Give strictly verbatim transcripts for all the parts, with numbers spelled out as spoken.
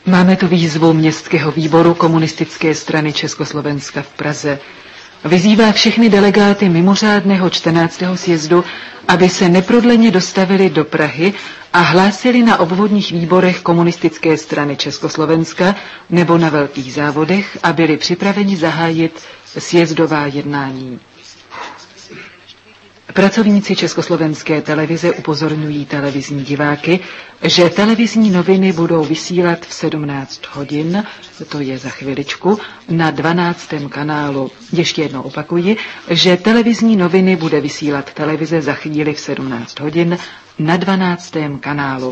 Máme tu výzvu Městského výboru Komunistické strany Československa v Praze. Vyzývá všechny delegáty mimořádného čtrnáctého sjezdu, aby se neprodleně dostavili do Prahy a hlásili na obvodních výborech Komunistické strany Československa nebo na velkých závodech a byli připraveni zahájit sjezdová jednání. Pracovníci Československé televize upozorňují televizní diváky, že televizní noviny budou vysílat v sedmnáct hodin, to je za chviličku, na dvanáctém kanálu. Ještě jednou opakuji, že televizní noviny bude vysílat televize za chvíli v sedmnáct hodin na dvanáctém kanálu.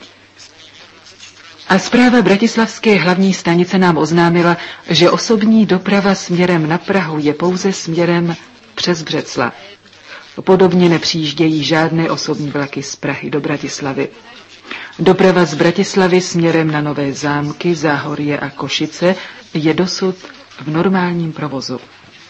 A zpráva bratislavské hlavní stanice nám oznámila, že osobní doprava směrem na Prahu je pouze směrem přes Břeclav. Podobně nepřijíždějí žádné osobní vlaky z Prahy do Bratislavy. Doprava z Bratislavy směrem na Nové Zámky, Záhorie a Košice je dosud v normálním provozu.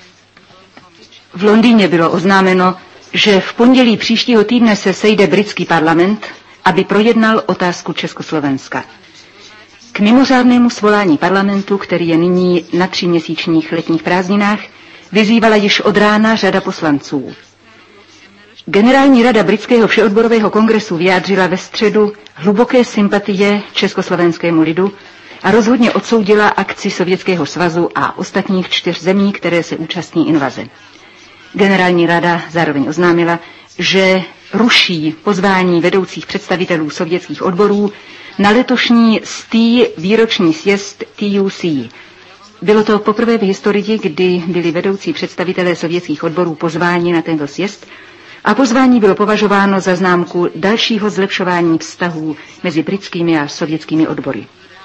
V Londýně bylo oznámeno, že v pondělí příštího týdne se sejde britský parlament, aby projednal otázku Československa. K mimořádnému svolání parlamentu, který je nyní na tříměsíčních letních prázdninách, vyzývala již od rána řada poslanců. Generální rada britského všeodborového kongresu vyjádřila ve středu hluboké sympatie československému lidu a rozhodně odsoudila akci Sovětského svazu a ostatních čtyř zemí, které se účastní invaze. Generální rada zároveň oznámila, že ruší pozvání vedoucích představitelů sovětských odborů na letošní stý výroční sjezd T U C. Bylo to poprvé v historii, kdy byli vedoucí představitelé sovětských odborů pozváni na tento sjezd, a pozvání bylo považováno za známku dalšího zlepšování vztahů mezi britskými a sovětskými odbory.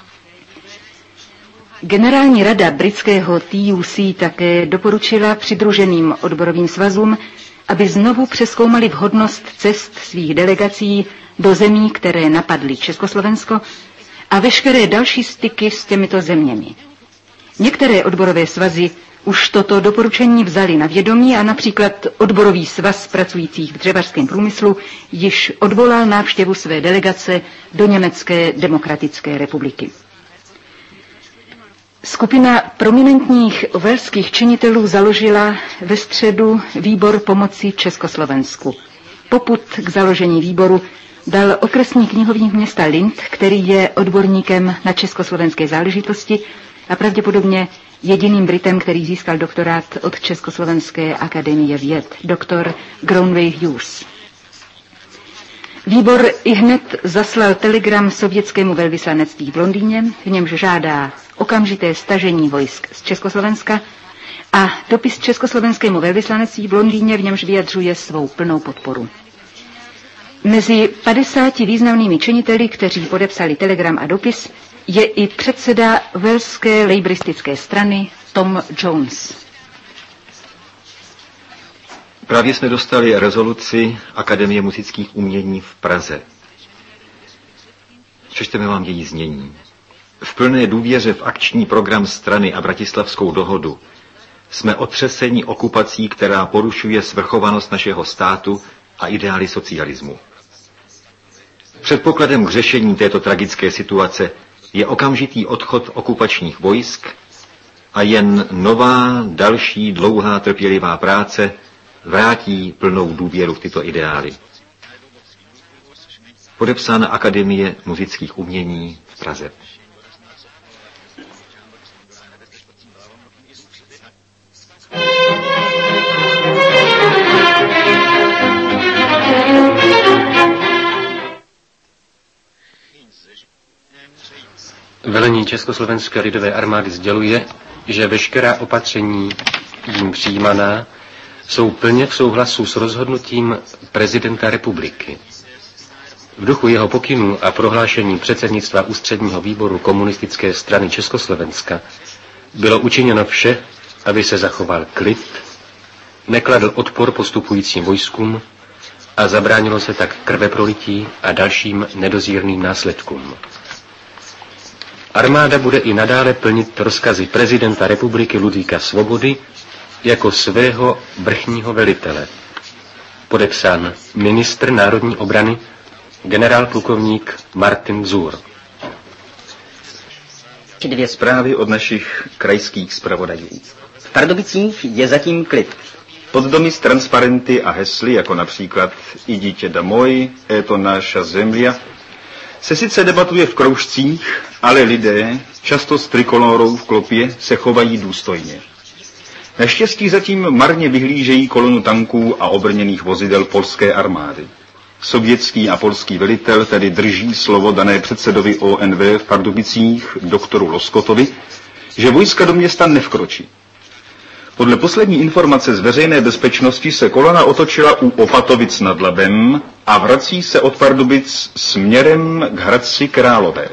Generální rada britského T U C také doporučila přidruženým odborovým svazům, aby znovu přezkoumali vhodnost cest svých delegací do zemí, které napadly Československo, a veškeré další styky s těmito zeměmi. Některé odborové svazy už toto doporučení vzali na vědomí a například odborový svaz pracujících v dřevařském průmyslu již odvolal návštěvu své delegace do Německé demokratické republiky. Skupina prominentních velských činitelů založila ve středu výbor pomoci Československu. Popud k založení výboru dal okresní knihovník města Linz, který je odborníkem na československé záležitosti a pravděpodobně jediným Britem, který získal doktorát od Československé akademie věd, doktor Grounway Hughes. Výbor ihned zaslal telegram sovětskému velvyslanectví v Londýně, v němž žádá okamžité stažení vojsk z Československa, a dopis československému velvyslanectví v Londýně, v němž vyjadřuje svou plnou podporu. Mezi padesáti významnými činiteli, kteří podepsali telegram a dopis, je i předseda velské lejbristické strany Tom Jones. Právě jsme dostali rezoluci Akademie muzických umění v Praze. Přečteme vám její znění. V plné důvěře v akční program strany a bratislavskou dohodu jsme otřeseni okupací, která porušuje svrchovanost našeho státu a ideály socialismu. Předpokladem k řešení této tragické situace je okamžitý odchod okupačních vojsk a jen nová, další, dlouhá, trpělivá práce vrátí plnou důvěru v tyto ideály. Podepsána Akademie muzických umění v Praze. Velení Československé lidové armády sděluje, že veškerá opatření jim přijímaná jsou plně v souhlasu s rozhodnutím prezidenta republiky. V duchu jeho pokynů a prohlášení předsednictva Ústředního výboru Komunistické strany Československa bylo učiněno vše, aby se zachoval klid, nekladl odpor postupujícím vojskům a zabránilo se tak krveprolití a dalším nedozírným následkům. Armáda bude i nadále plnit rozkazy prezidenta republiky Ludvíka Svobody jako svého vrchního velitele. Podepsán ministr národní obrany generál plukovník Martin Vzur. Dvě zprávy od našich krajských zpravodajů. V Pardubicích je zatím klid. Pod domy s transparenty a hesly, jako například I dítě domoj, je to naša země, se sice debatuje v kroužcích, ale lidé, často s trikolorou v klopě, se chovají důstojně. Naštěstí zatím marně vyhlížejí kolonu tanků a obrněných vozidel polské armády. Sovětský a polský velitel tedy drží slovo dané předsedovi O N V v Pardubicích, doktoru Loskotovi, že vojska do města nevkročí. Podle poslední informace z veřejné bezpečnosti se kolona otočila u Opatovic nad Labem a vrací se od Pardubic směrem k Hradci Králové.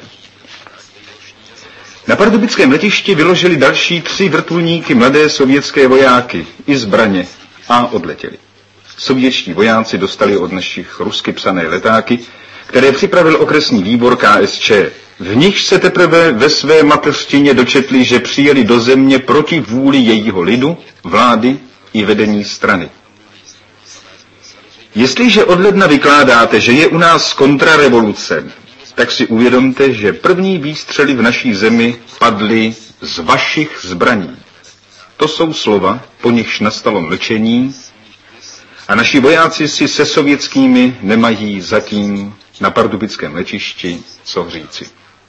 Na pardubickém letišti vyložili další tři vrtulníky mladé sovětské vojáky i zbraně a odletěli. Sovětští vojáci dostali od našich rusky psané letáky, které připravil okresní výbor K S Č. V nich se teprve ve své mateřštině dočetli, že přijeli do země proti vůli jejího lidu, vlády i vedení strany. Jestliže od ledna vykládáte, že je u nás kontrarevoluce, tak si uvědomte, že první výstřely v naší zemi padly z vašich zbraní. To jsou slova, po nichž nastalo mlčení, a naši vojáci si se sovětskými nemají zatím na pardubickém letišti co říci.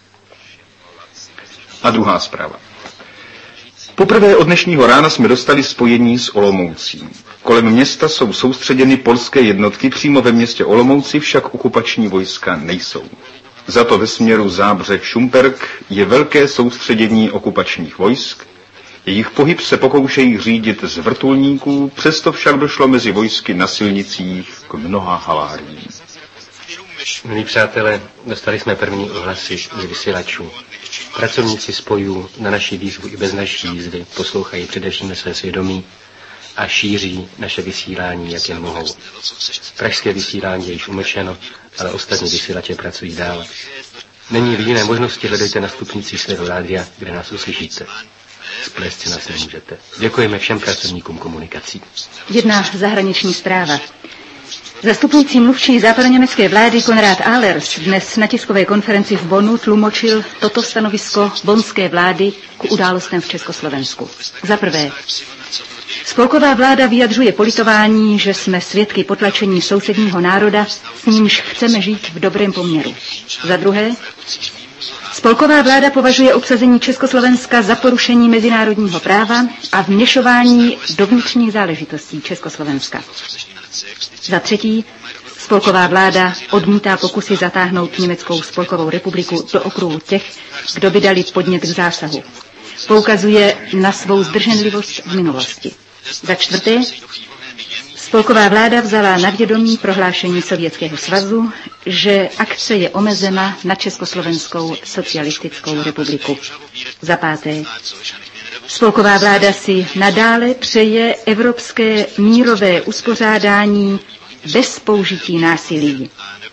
A druhá zpráva. Poprvé od dnešního rána jsme dostali spojení s Olomoucí. Kolem města jsou soustředěny polské jednotky, přímo ve městě Olomouci však okupační vojska nejsou. Za to ve směru Zábřeh-Šumperk je velké soustředění okupačních vojsk. Jejich pohyb se pokoušejí řídit z vrtulníků, přesto však došlo mezi vojsky na silnicích k mnoha haváriím. Milí přátelé, dostali jsme první ohlasy z vysílačů. Pracovníci spojů na naši výzvu i bez naší jízdy poslouchají především své svědomí a šíří naše vysílání, jak jen mohou. Pražské vysílání je již umlčeno, ale ostatní vysílače pracují dál. Není-li jiné možnosti, hledejte na stupnicích svého rádia, kde nás uslyšíte. Splést si nás nemůžete. Děkujeme všem pracovníkům komunikací. Jedna zahraniční zpráva. Zastupující mluvčí západoněmecké vlády Konrad Ahlers dnes na tiskové konferenci v Bonnu tlumočil toto stanovisko bonské vlády k událostem v Československu. Za prvé, spolková vláda vyjadřuje politování, že jsme svědky potlačení sousedního národa, s nímž chceme žít v dobrém poměru. Za druhé, spolková vláda považuje obsazení Československa za porušení mezinárodního práva a vměšování do vnitřních záležitostí Československa. Za třetí, spolková vláda odmítá pokusy zatáhnout Německou spolkovou republiku do okruhu těch, kdo by dali podnět k zásahu. Poukazuje na svou zdrženlivost v minulosti. Za čtvrté, spolková vláda vzala na vědomí prohlášení Sovětského svazu, že akce je omezena na Československou socialistickou republiku. Za páté, spolková vláda si nadále přeje evropské mírové uspořádání bez použití násilí.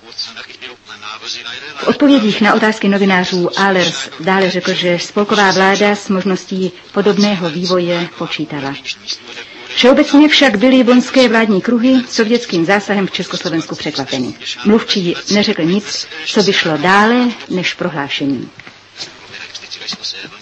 V odpovědích na otázky novinářů Ahlers dále řekl, že spolková vláda s možností podobného vývoje počítala. Všeobecně však byly bonské vládní kruhy sovětským zásahem v Československu překvapeny. Mluvčí neřekl nic, co by šlo dále než prohlášení.